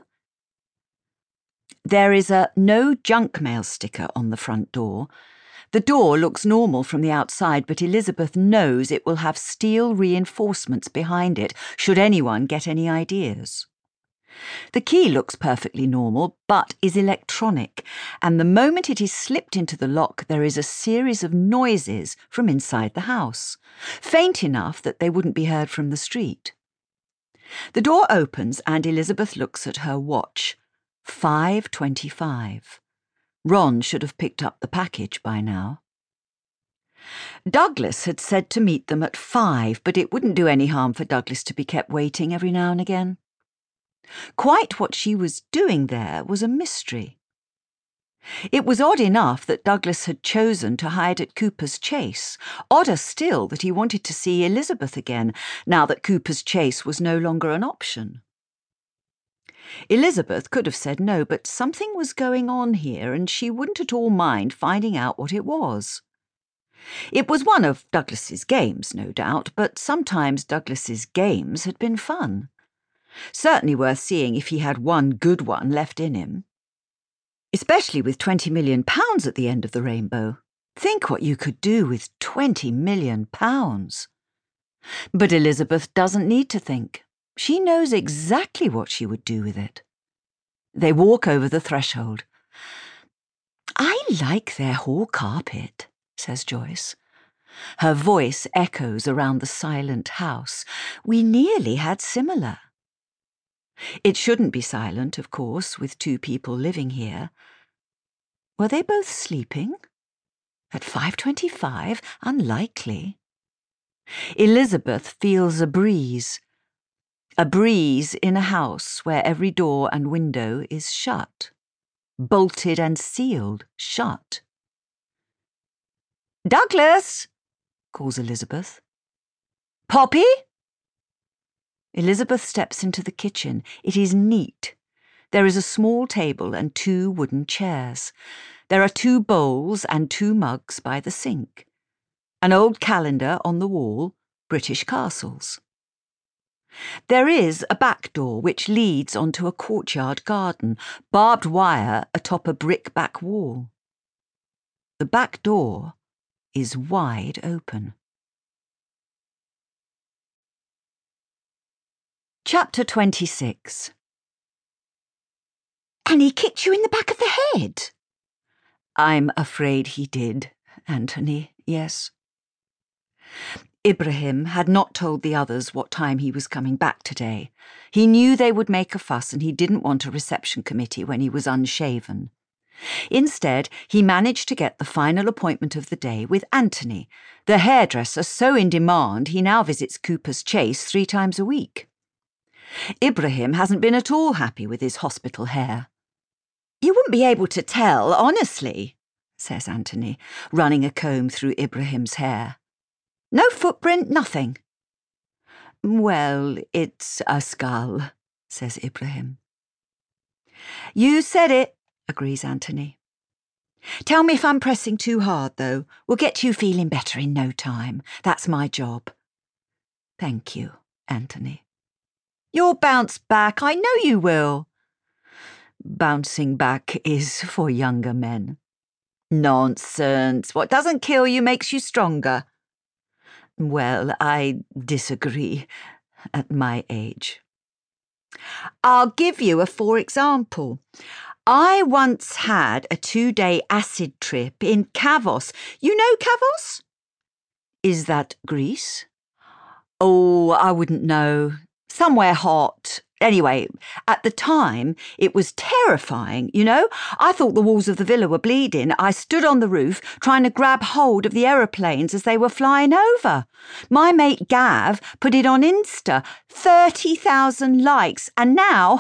There is a no junk mail sticker on the front door. The door looks normal from the outside, but Elizabeth knows it will have steel reinforcements behind it should anyone get any ideas. The key looks perfectly normal, but is electronic, and the moment it is slipped into the lock, there is a series of noises from inside the house, faint enough that they wouldn't be heard from the street. The door opens and Elizabeth looks at her watch. 5:25. Ron should have picked up the package by now. Douglas had said to meet them at 5, but it wouldn't do any harm for Douglas to be kept waiting every now and again. Quite what she was doing there was a mystery. It was odd enough that Douglas had chosen to hide at Cooper's Chase, odder still that he wanted to see Elizabeth again, now that Cooper's Chase was no longer an option. Elizabeth could have said no, but something was going on here, and she wouldn't at all mind finding out what it was. It was one of Douglas's games, no doubt, but sometimes Douglas's games had been fun. Certainly worth seeing if he had one good one left in him. Especially with £20 million at the end of the rainbow. Think what you could do with £20 million. But Elizabeth doesn't need to think. She knows exactly what she would do with it. They walk over the threshold. "I like their hall carpet," says Joyce. Her voice echoes around the silent house. "We nearly had similar." It shouldn't be silent, of course, with two people living here. Were they both sleeping? At 5:25? Unlikely. Elizabeth feels a breeze. A breeze in a house where every door and window is shut. Bolted and sealed shut. "Douglas!" calls Elizabeth. "Poppy?" Elizabeth steps into the kitchen. It is neat. There is a small table and 2 wooden chairs. There are 2 bowls and 2 mugs by the sink. An old calendar on the wall, British castles. There is a back door which leads onto a courtyard garden, barbed wire atop a brick back wall. The back door is wide open. Chapter 26. "And he kicked you in the back of the head?" "I'm afraid he did, Anthony, yes." Ibrahim had not told the others what time he was coming back today. He knew they would make a fuss and he didn't want a reception committee when he was unshaven. Instead, he managed to get the final appointment of the day with Anthony, the hairdresser so in demand he now visits Cooper's Chase 3 times a week. Ibrahim hasn't been at all happy with his hospital hair. "You wouldn't be able to tell, honestly," says Anthony, running a comb through Ibrahim's hair. "No footprint, nothing." "Well, it's a skull," says Ibrahim. "You said it," agrees Anthony. "Tell me if I'm pressing too hard, though. We'll get you feeling better in no time. That's my job." "Thank you, Anthony." "You'll bounce back, I know you will." "Bouncing back is for younger men." "Nonsense. What doesn't kill you makes you stronger." "Well, I disagree at my age." "I'll give you a for example. I once had a 2-day acid trip in Kavos. You know Kavos?" "Is that Greece?" "Oh, I wouldn't know. Somewhere hot. Anyway, at the time, it was terrifying, you know? I thought the walls of the villa were bleeding. I stood on the roof trying to grab hold of the aeroplanes as they were flying over. My mate Gav put it on Insta, 30,000 likes, and now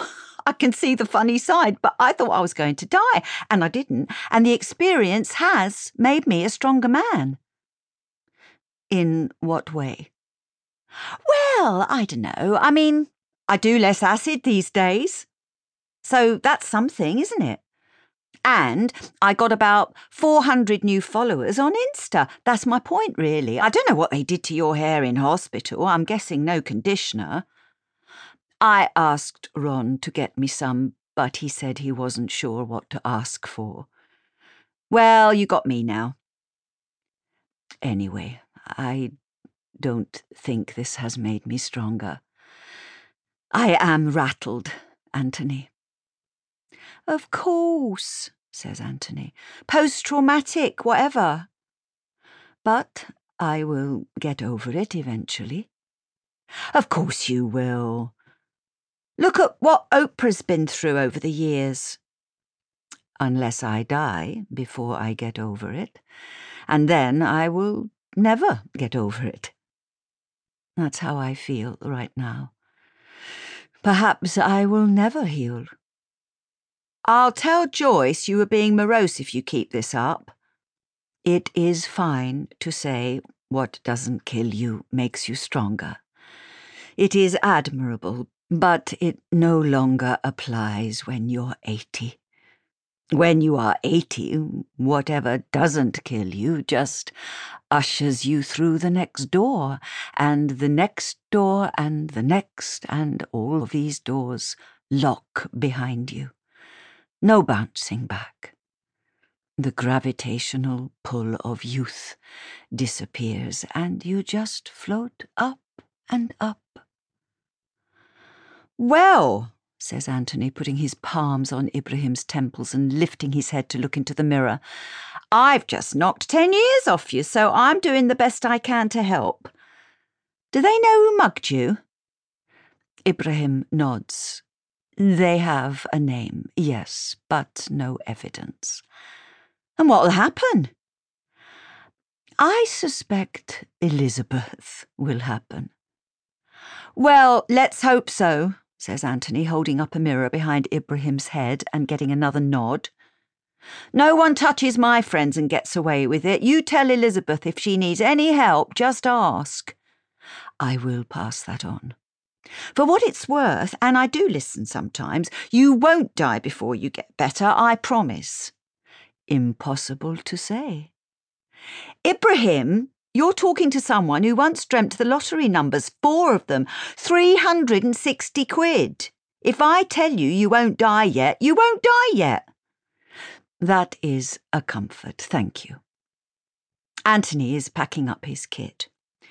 I can see the funny side, but I thought I was going to die, and I didn't, and the experience has made me a stronger man. In what way? Well, I don't know. I mean, I do less acid these days. So that's something, isn't it? And I got about 400 new followers on Insta. That's my point, really. I don't know what they did to your hair in hospital. I'm guessing no conditioner. I asked Ron to get me some, but he said he wasn't sure what to ask for. Well, you got me now. Anyway, I don't think this has made me stronger. I am rattled, Anthony. Of course, says Anthony. Post-traumatic, whatever. But I will get over it eventually. Of course you will. Look at what Oprah's been through over the years. Unless I die before I get over it. And then I will never get over it. That's how I feel right now. Perhaps I will never heal. I'll tell Joyce you are being morose if you keep this up. It is fine to say what doesn't kill you makes you stronger. It is admirable, but it no longer applies when you're 80. When you are 80, whatever doesn't kill you just ushers you through the next door, and the next door, and the next, and all of these doors lock behind you. No bouncing back. The gravitational pull of youth disappears, and you just float up and up. Well, says Anthony, putting his palms on Ibrahim's temples and lifting his head to look into the mirror, I've just knocked 10 years off you, so I'm doing the best I can to help. Do they know who mugged you? Ibrahim nods. They have a name, yes, but no evidence. And what'll happen? I suspect Elizabeth will happen. Well, let's hope so, says Anthony, holding up a mirror behind Ibrahim's head and getting another nod. No one touches my friends and gets away with it. You tell Elizabeth if she needs any help, just ask. I will pass that on. For what it's worth, and I do listen sometimes, you won't die before you get better, I promise. Impossible to say. Ibrahim, you're talking to someone who once dreamt the lottery numbers, 4 of them, 360 quid. If I tell you you won't die yet, you won't die yet. That is a comfort, thank you. Anthony is packing up his kit.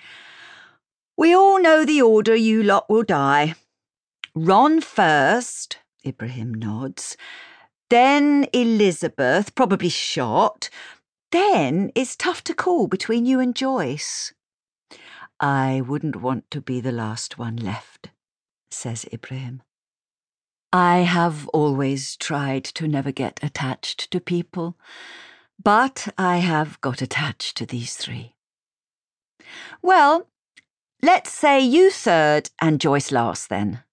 We all know the order you lot will die. Ron first, Ibrahim nods. Then Elizabeth, probably shot. Then it's tough to call between you and Joyce. I wouldn't want to be the last one left, says Ibrahim. I have always tried to never get attached to people, but I have got attached to these 3. Well, let's say you third and Joyce last then.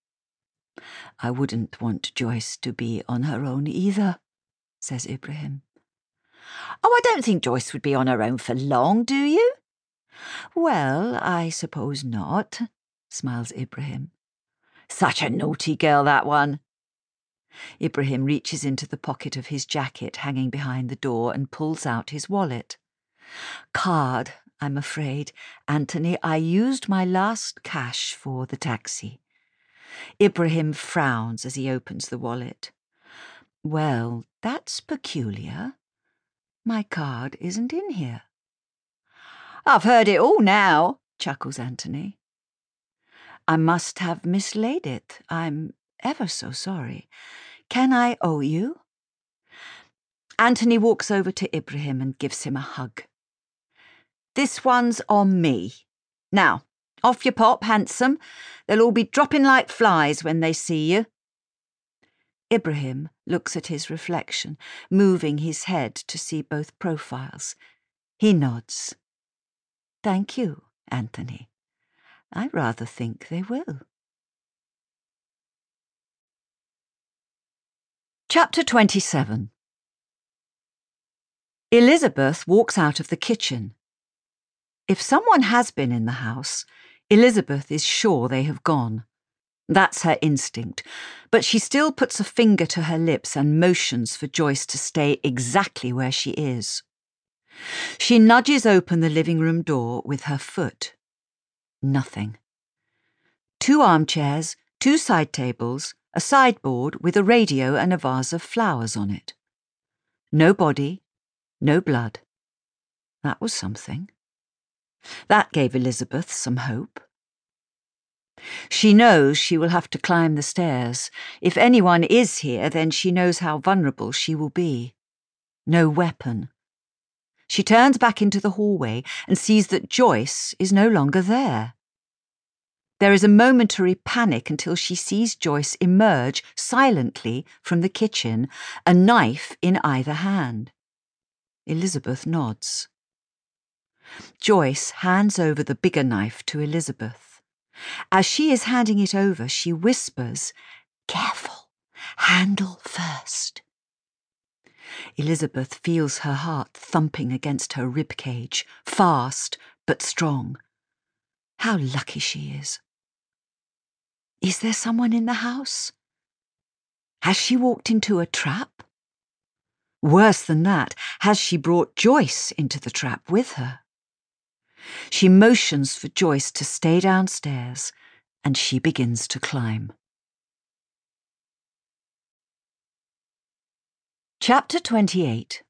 I wouldn't want Joyce to be on her own either, says Ibrahim. Oh, I don't think Joyce would be on her own for long, do you? Well, I suppose not, smiles Ibrahim. Such a naughty girl, that one. Ibrahim reaches into the pocket of his jacket hanging behind the door and pulls out his wallet. Card, I'm afraid. Anthony, I used my last cash for the taxi. Ibrahim frowns as he opens the wallet. Well, that's peculiar. My card isn't in here. I've heard it all now, chuckles Anthony. I must have mislaid it. I'm ever so sorry. Can I owe you? Anthony walks over to Ibrahim and gives him a hug. This one's on me. Now, off you pop, handsome. They'll all be dropping like flies when they see you. Ibrahim looks at his reflection, moving his head to see both profiles. He nods. Thank you, Anthony. I rather think they will. Chapter 27. Elizabeth walks out of the kitchen. If someone has been in the house, Elizabeth is sure they have gone. That's her instinct, but she still puts a finger to her lips and motions for Joyce to stay exactly where she is. She nudges open the living room door with her foot. Nothing. 2 armchairs, 2 side tables, a sideboard with a radio and a vase of flowers on it. No body, no blood. That was something. That gave Elizabeth some hope. She knows she will have to climb the stairs. If anyone is here, then she knows how vulnerable she will be. No weapon. She turns back into the hallway and sees that Joyce is no longer there. There is a momentary panic until she sees Joyce emerge silently from the kitchen, a knife in either hand. Elizabeth nods. Joyce hands over the bigger knife to Elizabeth. As she is handing it over, she whispers, "Careful, handle first." Elizabeth feels her heart thumping against her ribcage, fast but strong. How lucky she is. Is there someone in the house? Has she walked into a trap? Worse than that, has she brought Joyce into the trap with her? She motions for Joyce to stay downstairs, and she begins to climb. Chapter 28.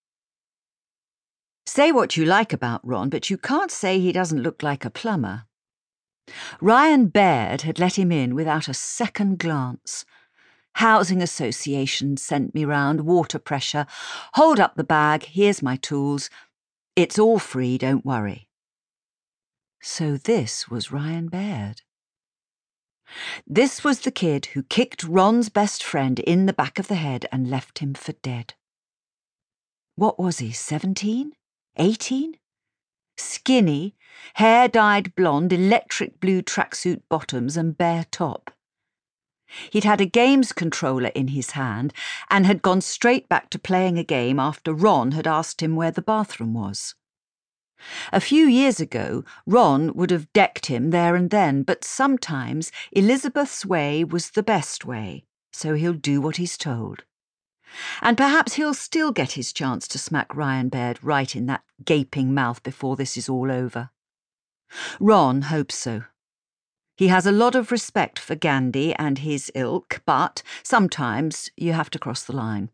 Say what you like about Ron, but you can't say he doesn't look like a plumber. Ryan Baird had let him in without a second glance. Housing Association sent me round, water pressure. Hold up the bag, here's my tools. It's all free, don't worry. So this was Ryan Baird. This was the kid who kicked Ron's best friend in the back of the head and left him for dead. What was he, 17? 18? Skinny, hair dyed blonde, electric blue tracksuit bottoms and bare top. He'd had a games controller in his hand and had gone straight back to playing a game after Ron had asked him where the bathroom was. A few years ago, Ron would have decked him there and then, but sometimes Elizabeth's way was the best way, so he'll do what he's told. And perhaps he'll still get his chance to smack Ryan Baird right in that gaping mouth before this is all over. Ron hopes so. He has a lot of respect for Gandhi and his ilk, but sometimes you have to cross the line.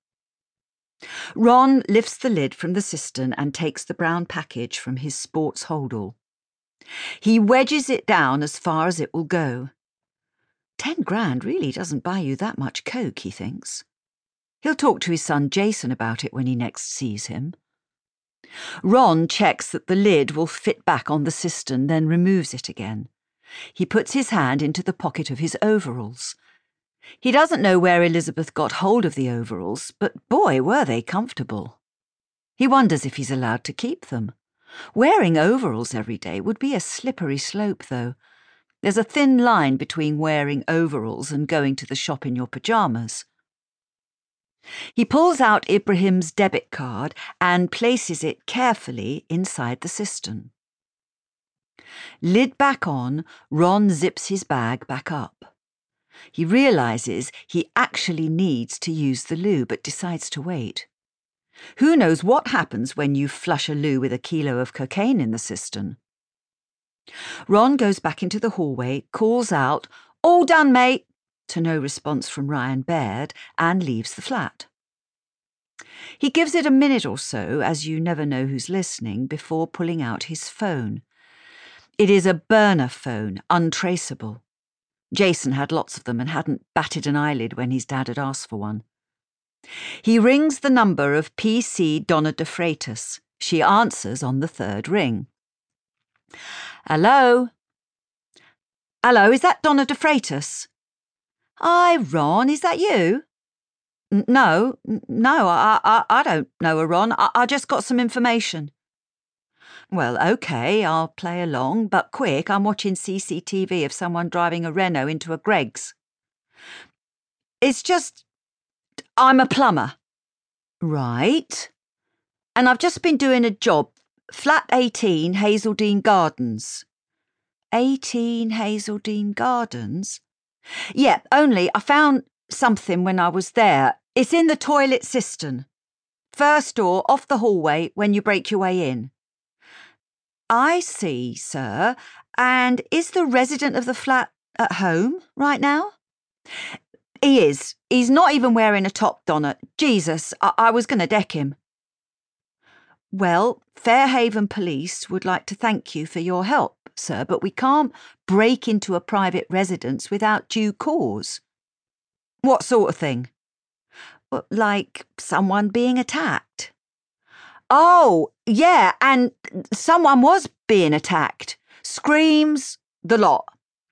Ron lifts the lid from the cistern and takes the brown package from his sports holdall. He wedges it down as far as it will go. 10 grand really doesn't buy you that much coke, he thinks. He'll talk to his son Jason about it when he next sees him. Ron checks that the lid will fit back on the cistern, then removes it again. He puts his hand into the pocket of his overalls. He doesn't know where Elizabeth got hold of the overalls, but boy, were they comfortable. He wonders if he's allowed to keep them. Wearing overalls every day would be a slippery slope, though. There's a thin line between wearing overalls and going to the shop in your pyjamas. He pulls out Ibrahim's debit card and places it carefully inside the cistern. Lid back on, Ron zips his bag back up. He realises he actually needs to use the loo, but decides to wait. Who knows what happens when you flush a loo with a kilo of cocaine in the cistern? Ron goes back into the hallway, calls out, "All done, mate," to no response from Ryan Baird, and leaves the flat. He gives it a minute or so, as you never know who's listening, before pulling out his phone. It is a burner phone, untraceable. Jason had lots of them and hadn't batted an eyelid when his dad had asked for one. He rings the number of P.C. Donna de Freitas. She answers on the 3rd ring. "Hello?" "Hello, is that Donna de Freitas?" "Hi, Ron, is that you?" No, I don't know her, Ron. I just got some information." "Well, OK, I'll play along, but quick, I'm watching CCTV of someone driving a Renault into a Greggs." "It's just... I'm a plumber. Right. And I've just been doing a job, flat 18, Hazeldene Gardens. 18 Hazeldene Gardens? Yeah, only I found something when I was there. It's in the toilet cistern. First door off the hallway when you break your way in. I see, sir. And is the resident of the flat at home right now? He is. He's not even wearing a top, Donna. Jesus, I was going to deck him. Well, Fairhaven Police would like to thank you for your help, sir, but we can't break into a private residence without due cause. What sort of thing? Like someone being attacked. Oh, yeah, and someone was being attacked. Screams, the lot.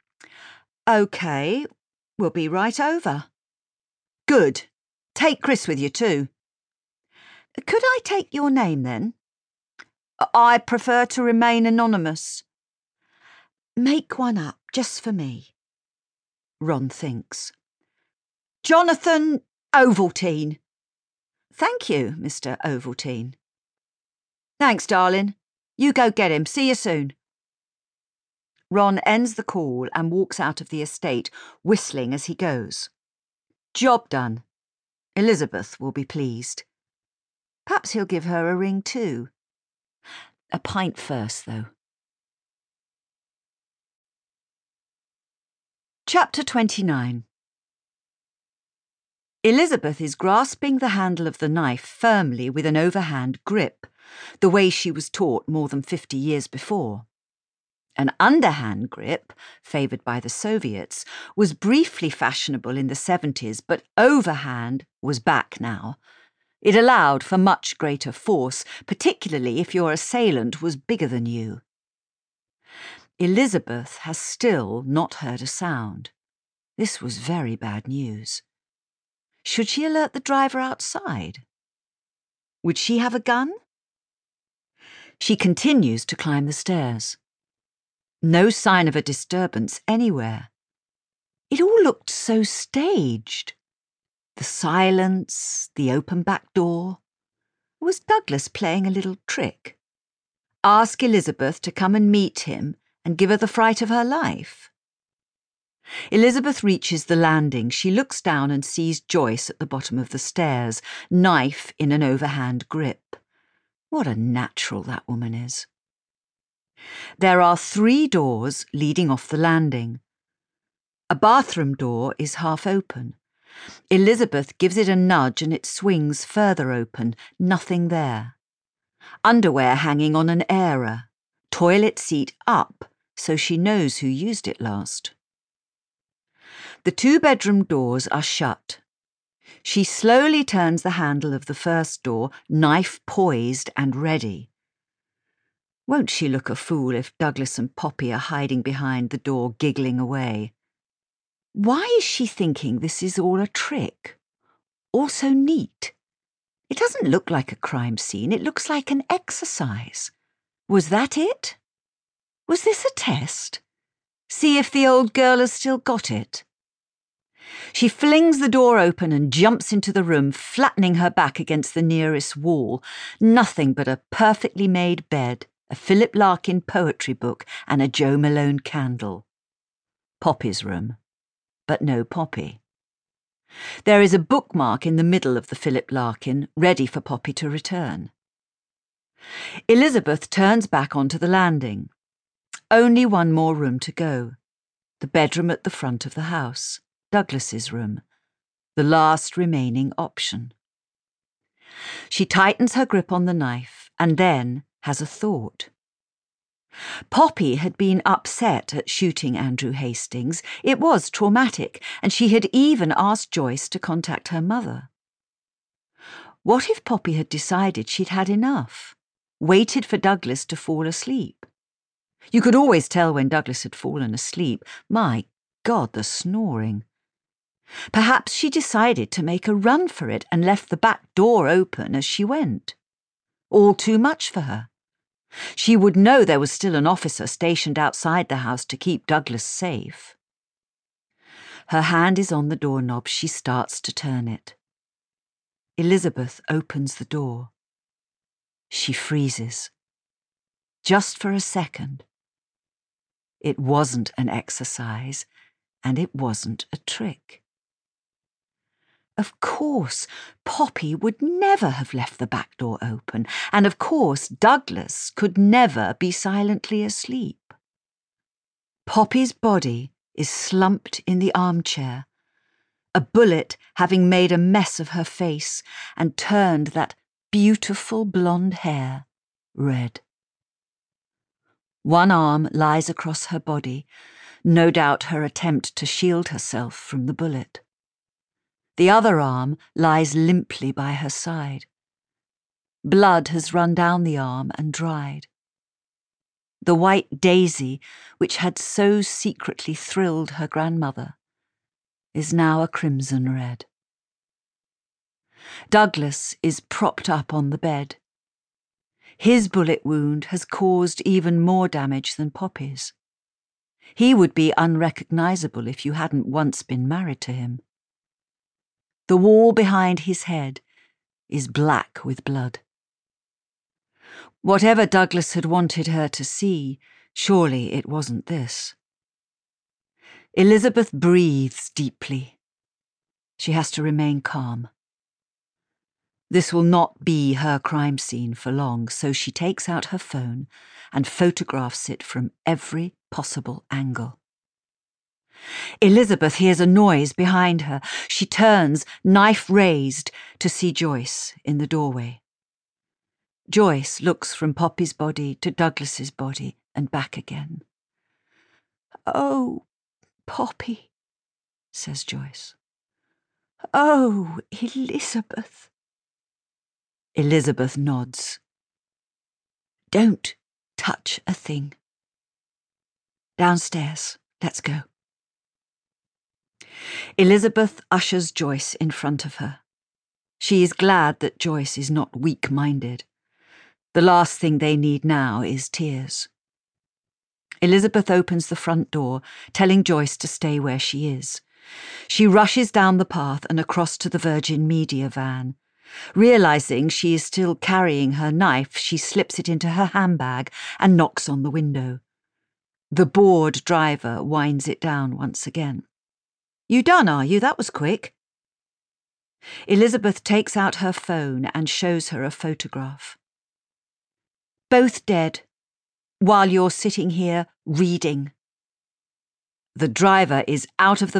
OK, we'll be right over. Good. Take Chris with you too. Could I take your name then? I prefer to remain anonymous. Make one up just for me. Ron thinks. Jonathan Ovaltine. Thank you, Mr. Ovaltine. Thanks, darling. You go get him. See you soon. Ron ends the call and walks out of the estate, whistling as he goes. Job done. Elizabeth will be pleased. Perhaps he'll give her a ring too. A pint first, though. Chapter 29. Elizabeth is grasping the handle of the knife firmly with an overhand grip, the way she was taught more than 50 years before. An underhand grip, favoured by the Soviets, was briefly fashionable in the 70s, but overhand was back now. It allowed for much greater force, particularly if your assailant was bigger than you. Elizabeth has still not heard a sound. This was very bad news. Should she alert the driver outside? Would she have a gun? She continues to climb the stairs. No sign of a disturbance anywhere. It all looked so staged. The silence, the open back door. Was Douglas playing a little trick? Ask Elizabeth to come and meet him and give her the fright of her life? Elizabeth reaches the landing. She looks down and sees Joyce at the bottom of the stairs, knife in an overhand grip. What a natural that woman is. There are 3 doors leading off the landing. A bathroom door is half open. Elizabeth gives it a nudge and it swings further open. Nothing there. Underwear hanging on an airer. Toilet seat up, so she knows who used it last. The 2-bedroom doors are shut. She slowly turns the handle of the first door, knife poised and ready. Won't she look a fool if Douglas and Poppy are hiding behind the door, giggling away? Why is she thinking this is all a trick? All so neat. It doesn't look like a crime scene, it looks like an exercise. Was that it? Was this a test? See if the old girl has still got it. She flings the door open and jumps into the room, flattening her back against the nearest wall. Nothing but a perfectly made bed, a Philip Larkin poetry book, and a Joe Malone candle. Poppy's room. But no Poppy. There is a bookmark in the middle of the Philip Larkin, ready for Poppy to return. Elizabeth turns back onto the landing. Only one more room to go. The bedroom at the front of the house. Douglas's room. The last remaining option. She tightens her grip on the knife and then has a thought. Poppy had been upset at shooting Andrew Hastings. It was traumatic, and she had even asked Joyce to contact her mother. What if Poppy had decided she'd had enough, waited for Douglas to fall asleep? You could always tell when Douglas had fallen asleep. My God, the snoring. Perhaps she decided to make a run for it and left the back door open as she went. All too much for her. She would know there was still an officer stationed outside the house to keep Douglas safe. Her hand is on the doorknob. She starts to turn it. Elizabeth opens the door. She freezes. Just for a second. It wasn't an exercise, and it wasn't a trick. Of course, Poppy would never have left the back door open, and of course Douglas could never be silently asleep. Poppy's body is slumped in the armchair, a bullet having made a mess of her face and turned that beautiful blonde hair red. One arm lies across her body, no doubt her attempt to shield herself from the bullet. The other arm lies limply by her side. Blood has run down the arm and dried. The white daisy, which had so secretly thrilled her grandmother, is now a crimson red. Douglas is propped up on the bed. His bullet wound has caused even more damage than Poppy's. He would be unrecognisable if you hadn't once been married to him. The wall behind his head is black with blood. Whatever Douglas had wanted her to see, surely it wasn't this. Elizabeth breathes deeply. She has to remain calm. This will not be her crime scene for long, so she takes out her phone and photographs it from every possible angle. Elizabeth hears a noise behind her. She turns, knife raised, to see Joyce in the doorway. Joyce looks from Poppy's body to Douglas's body and back again. "Oh, Poppy," says Joyce. "Oh, Elizabeth." Elizabeth nods. "Don't touch a thing. Downstairs, let's go." Elizabeth ushers Joyce in front of her. She is glad that Joyce is not weak-minded. The last thing they need now is tears. Elizabeth opens the front door, telling Joyce to stay where she is. She rushes down the path and across to the Virgin Media van. Realising she is still carrying her knife, she slips it into her handbag and knocks on the window. The bored driver winds it down once again. "You done, are you? That was quick." Elizabeth takes out her phone and shows her a photograph. "Both dead, while you're sitting here reading." The driver is out of the